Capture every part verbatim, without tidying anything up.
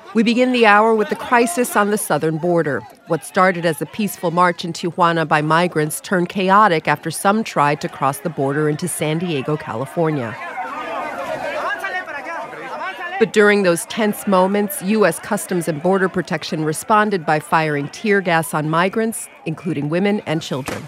We begin the hour with the crisis on the southern border. What started as a peaceful march in Tijuana by migrants turned chaotic after some tried to cross the border into San Diego, California. But during those tense moments, U S Customs and Border Protection responded by firing tear gas on migrants, including women and children.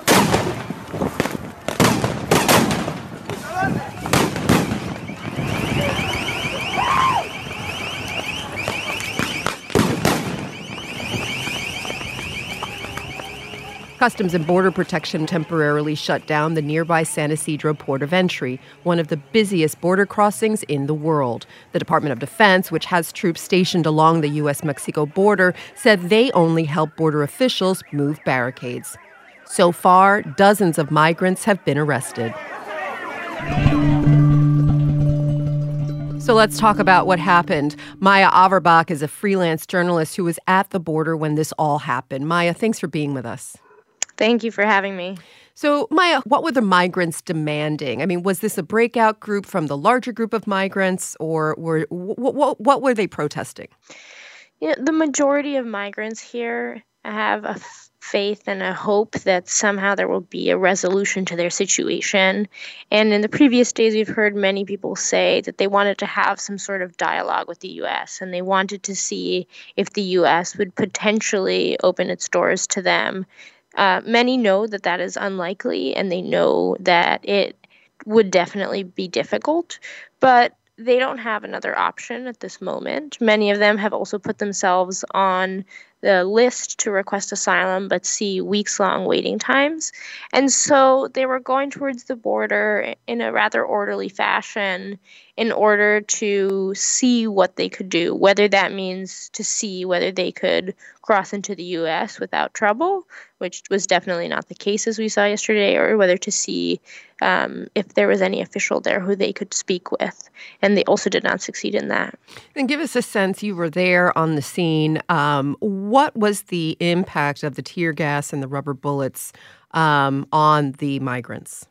Customs and Border Protection temporarily shut down the nearby San Ysidro port of entry, one of the busiest border crossings in the world. The Department of Defense, which has troops stationed along the U S Mexico border, said they only help border officials move barricades. So far, dozens of migrants have been arrested. So let's talk about what happened. Maya Averbach is a freelance journalist who was at the border when this all happened. Maya, thanks for being with us. Thank you for having me. So, Maya, what were the migrants demanding? I mean, was this a breakout group from the larger group of migrants, or were what, what, what were they protesting? You know, the majority of migrants here have a f- faith and a hope that somehow there will be a resolution to their situation. And in the previous days, we've heard many people say that they wanted to have some sort of dialogue with the U S, and they wanted to see if the U S would potentially open its doors to them. Uh, many know that that is unlikely, and they know that it would definitely be difficult, but they don't have another option at this moment. Many of them have also put themselves on the list to request asylum, but see weeks-long waiting times. And so they were going towards the border in a rather orderly fashion in order to see what they could do, whether that means to see whether they could cross into the U S without trouble, which was definitely not the case as we saw yesterday, or whether to see um, if there was any official there who they could speak with. And they also did not succeed in that. And give us a sense, you were there on the scene. Um, what was the impact of the tear gas and the rubber bullets um, on the migrants?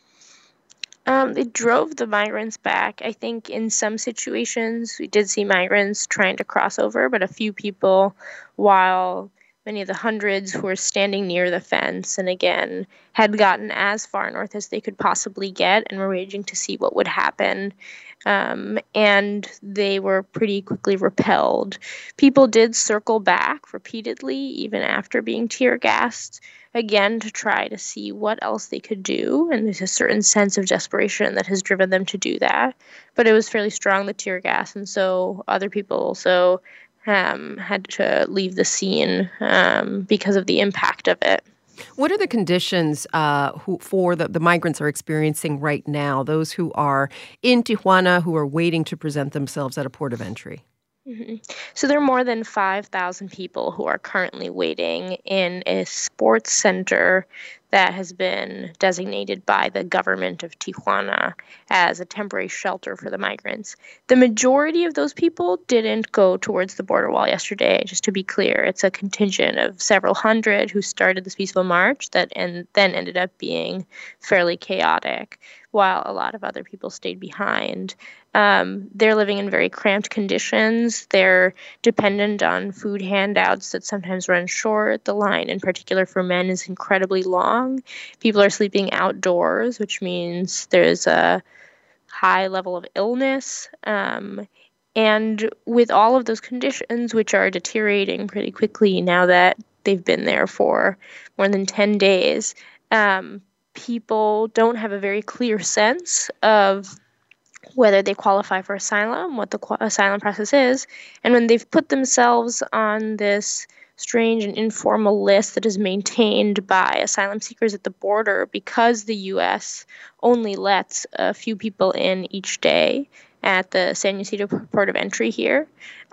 Um, they drove the migrants back. I think in some situations we did see migrants trying to cross over, but a few people, while many of the hundreds who were standing near the fence and again had gotten as far north as they could possibly get and were waiting to see what would happen. Um, and they were pretty quickly repelled. People did circle back repeatedly, even after being tear gassed, again to try to see what else they could do. And there's a certain sense of desperation that has driven them to do that. But it was fairly strong, the tear gas, and so other people also um, had to leave the scene um, because of the impact of it. What are the conditions uh, who, for the, the migrants are experiencing right now, those who are in Tijuana, who are waiting to present themselves at a port of entry? Mm-hmm. So there are more than five thousand people who are currently waiting in a sports center that has been designated by the government of Tijuana as a temporary shelter for the migrants. The majority of those people didn't go towards the border wall yesterday, just to be clear. It's a contingent of several hundred who started this peaceful march that and then ended up being fairly chaotic, while a lot of other people stayed behind. Um, they're living in very cramped conditions. They're dependent on food handouts that sometimes run short. The line, in particular for men, is incredibly long. People are sleeping outdoors, which means there's a high level of illness. Um, and with all of those conditions, which are deteriorating pretty quickly now that they've been there for more than ten days, um, people don't have a very clear sense of whether they qualify for asylum, what the qu- asylum process is. And when they've put themselves on this strange and informal list that is maintained by asylum seekers at the border, because the U S only lets a few people in each day at the San Ysidro port of entry here,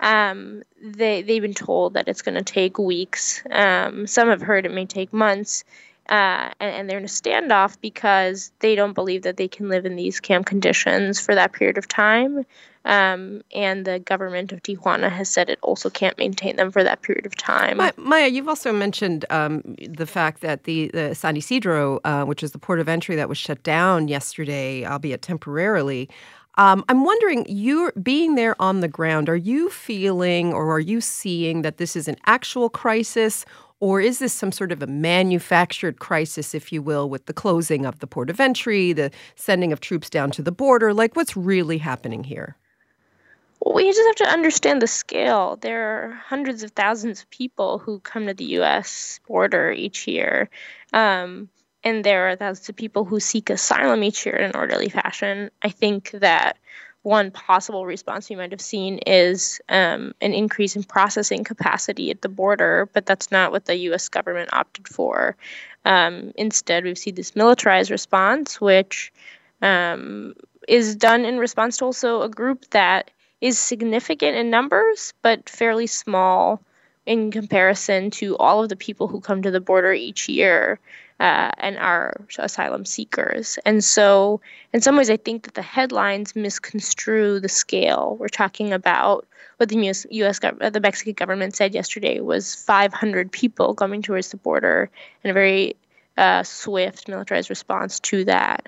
um, they, they've been told that it's going to take weeks. Um, some have heard it may take months. Uh, and, and they're in a standoff because they don't believe that they can live in these camp conditions for that period of time. Um, and the government of Tijuana has said it also can't maintain them for that period of time. Ma- Maya, you've also mentioned um, the fact that the, the San Ysidro, uh, which is the port of entry that was shut down yesterday, albeit temporarily, Um, I'm wondering, you being there on the ground, are you feeling or are you seeing that this is an actual crisis, or is this some sort of a manufactured crisis, if you will, with the closing of the port of entry, the sending of troops down to the border? Like, what's really happening here? We just have to understand the scale. There are hundreds of thousands of people who come to the U S border each year. Um, and there are thousands of people who seek asylum each year in an orderly fashion. I think that one possible response we might have seen is um, an increase in processing capacity at the border, but that's not what the U S government opted for. Um, instead, we've seen this militarized response, which um, is done in response to also a group that is significant in numbers, but fairly small in comparison to all of the people who come to the border each year uh, and are asylum seekers. And so in some ways, I think that the headlines misconstrue the scale. We're talking about what the U S, U S the Mexican government said yesterday was five hundred people coming towards the border, and a very uh, swift militarized response to that.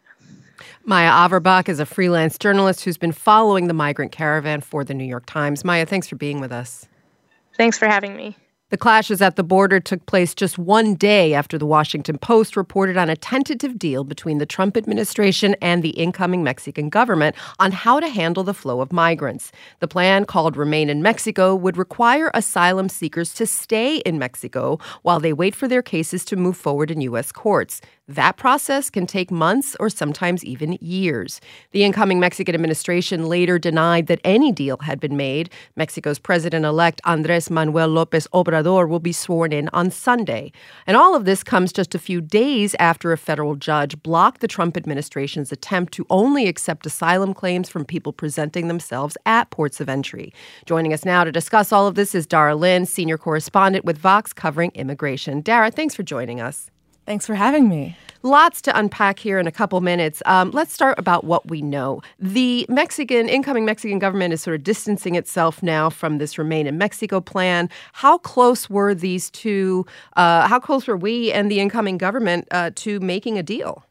Maya Averbach is a freelance journalist who's been following the migrant caravan for the New York Times. Maya, thanks for being with us. Thanks for having me. The clashes at the border took place just one day after the Washington Post reported on a tentative deal between the Trump administration and the incoming Mexican government on how to handle the flow of migrants. The plan, called Remain in Mexico, would require asylum seekers to stay in Mexico while they wait for their cases to move forward in U S courts. That process can take months or sometimes even years. The incoming Mexican administration later denied that any deal had been made. Mexico's president-elect Andrés Manuel López Obrador will be sworn in on Sunday. And all of this comes just a few days after a federal judge blocked the Trump administration's attempt to only accept asylum claims from people presenting themselves at ports of entry. Joining us now to discuss all of this is Dara Lind, senior correspondent with Vox covering immigration. Dara, thanks for joining us. Thanks for having me. Lots to unpack here in a couple minutes. Um, let's start about what we know. The Mexican, incoming Mexican government is sort of distancing itself now from this Remain in Mexico plan. How close were these two, uh, how close were we and the incoming government uh, to making a deal?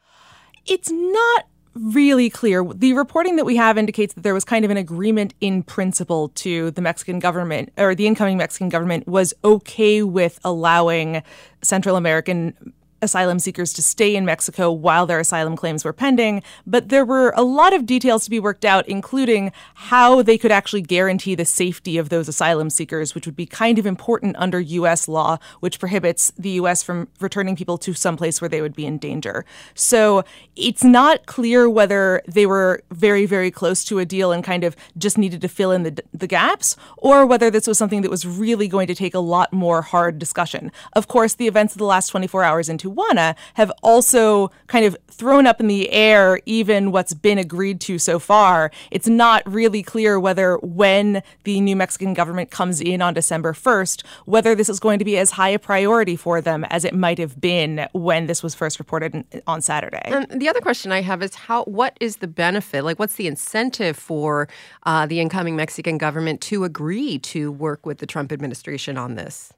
It's not really clear. The reporting that we have indicates that there was kind of an agreement in principle to the Mexican government, or the incoming Mexican government was okay with allowing Central American asylum seekers to stay in Mexico while their asylum claims were pending. But there were a lot of details to be worked out, including how they could actually guarantee the safety of those asylum seekers, which would be kind of important under U S law, which prohibits the U S from returning people to someplace where they would be in danger. So it's not clear whether they were very, very close to a deal and kind of just needed to fill in the, the gaps, or whether this was something that was really going to take a lot more hard discussion. Of course, the events of the last twenty-four hours in Tijuana have also kind of thrown up in the air even what's been agreed to so far. It's not really clear whether when the new Mexican government comes in on December first, whether this is going to be as high a priority for them as it might have been when this was first reported on Saturday. And the other question I have is how, what is the benefit? Like, what's the incentive for uh, the incoming Mexican government to agree to work with the Trump administration on this?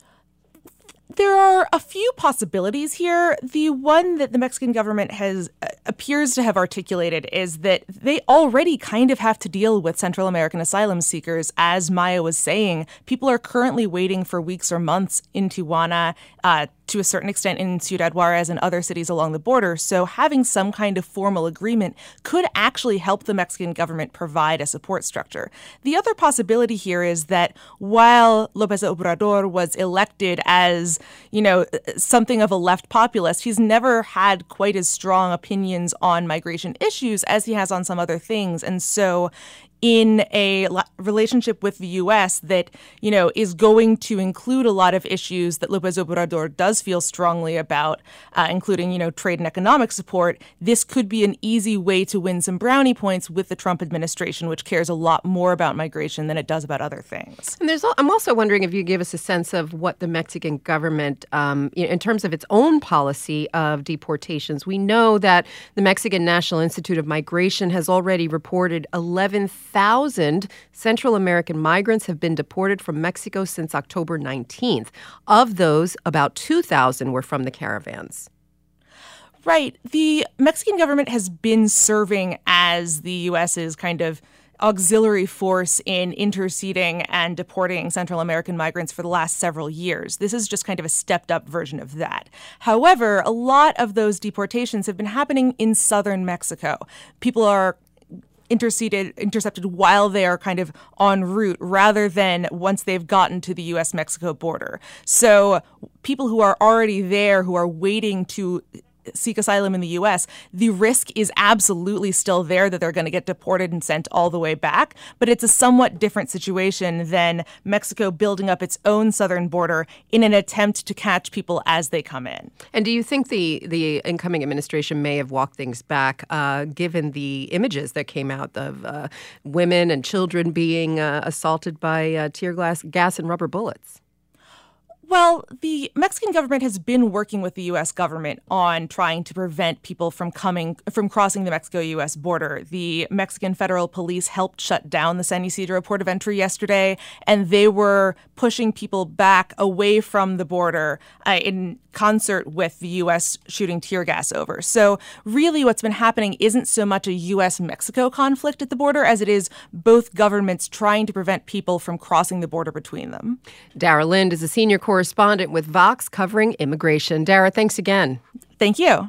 There are a few possibilities here. The one that the Mexican government has uh, appears to have articulated is that they already kind of have to deal with Central American asylum seekers. As Maya was saying, people are currently waiting for weeks or months in Tijuana, uh, to a certain extent in Ciudad Juarez and other cities along the border. So having some kind of formal agreement could actually help the Mexican government provide a support structure. The other possibility here is that while López Obrador was elected as, you know, something of a left populist, he's never had quite as strong opinions on migration issues as he has on some other things. And so in a relationship with the U S that, you know, is going to include a lot of issues that López Obrador does feel strongly about, uh, including, you know, trade and economic support, this could be an easy way to win some brownie points with the Trump administration, which cares a lot more about migration than it does about other things. And there's, I'm also wondering if you give us a sense of what the Mexican government, um, in terms of its own policy of deportations. We know that the Mexican National Institute of Migration has already reported eleven thousand Central American migrants have been deported from Mexico since October nineteenth. Of those, about two thousand were from the caravans. Right. The Mexican government has been serving as the U S's kind of auxiliary force in interceding and deporting Central American migrants for the last several years. This is just kind of a stepped-up version of that. However, a lot of those deportations have been happening in southern Mexico. People are interceded, intercepted while they are kind of en route rather than once they've gotten to the U S Mexico border. So people who are already there, who are waiting to seek asylum in the U S, the risk is absolutely still there that they're going to get deported and sent all the way back. But it's a somewhat different situation than Mexico building up its own southern border in an attempt to catch people as they come in. And do you think the, the incoming administration may have walked things back, uh, given the images that came out of uh, women and children being uh, assaulted by uh, tear gas, gas and rubber bullets? Well, the Mexican government has been working with the U S government on trying to prevent people from coming, from crossing the Mexico-U S border. The Mexican federal police helped shut down the San Ysidro port of entry yesterday, and they were pushing people back away from the border uh, in concert with the U S shooting tear gas over. So really what's been happening isn't so much a U S Mexico conflict at the border as it is both governments trying to prevent people from crossing the border between them. Dara Lind is a senior correspondent with Vox covering immigration. Dara, thanks again. Thank you.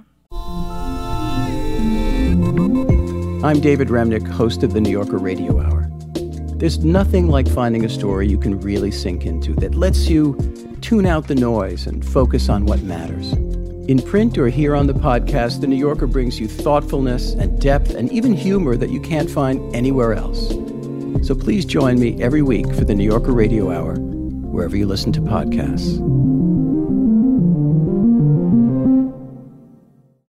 I'm David Remnick, host of the New Yorker Radio Hour. There's nothing like finding a story you can really sink into that lets you tune out the noise and focus on what matters. In print or here on the podcast, The New Yorker brings you thoughtfulness and depth and even humor that you can't find anywhere else. So please join me every week for The New Yorker Radio Hour, wherever you listen to podcasts.